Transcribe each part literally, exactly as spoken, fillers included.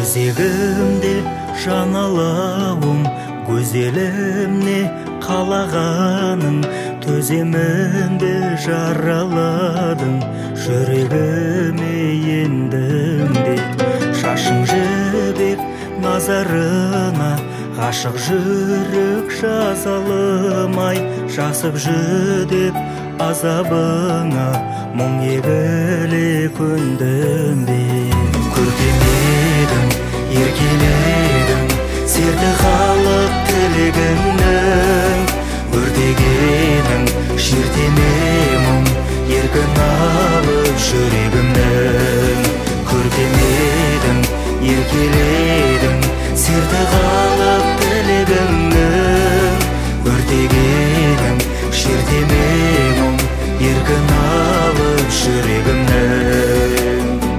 өзегімде жаналауым, көзелімне қалағаның, төземін бе жараладың, жүрегіме ендім де. Шашың жібек назарына, ғашық жүрек жазалымай, жасып жүдеп азабыңа, мұң егіле көндім бе. Көркемедің, еркеледің, серді халық тілегіңнің, өртегенің шертеме мұң, еркін алып жүрегімнің. Көркемедің, еркеледің, серді халық тілегіңнің, өртегенің шертеме мұң, еркін алып жүрегімнің.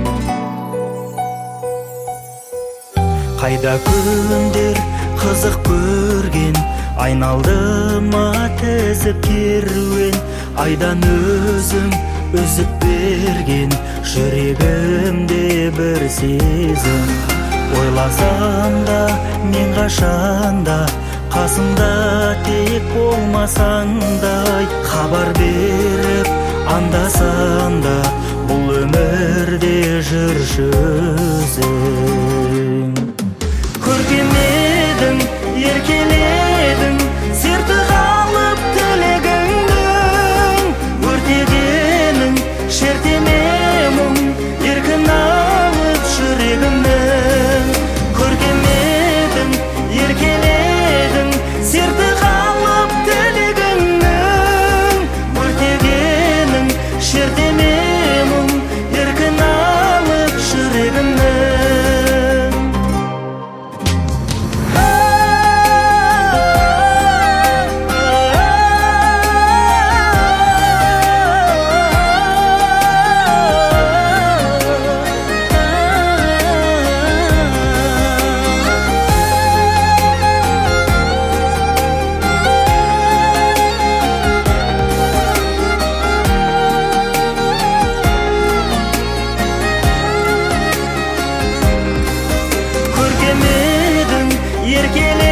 Қайда күндер қызық көрген, айналдыма тізіп керуен, айдан өзім үзіп берген, жүрегімде бір сезім. Ойласам да мен қашанда, қасымда тек болмасаңдай, хабар беріп анда-санда, бұл өмірде жүрші өзің. Көркемедің, еркеледің, серті қалып тілегіңнің, өртегенің шертеме мұң, еркін алып жүрегімнің. Көркемедің, еркеледің, серті қалып тілегіңнің, өртегенің шертеме мұң, еркін алып жүрегімнің. Еркеле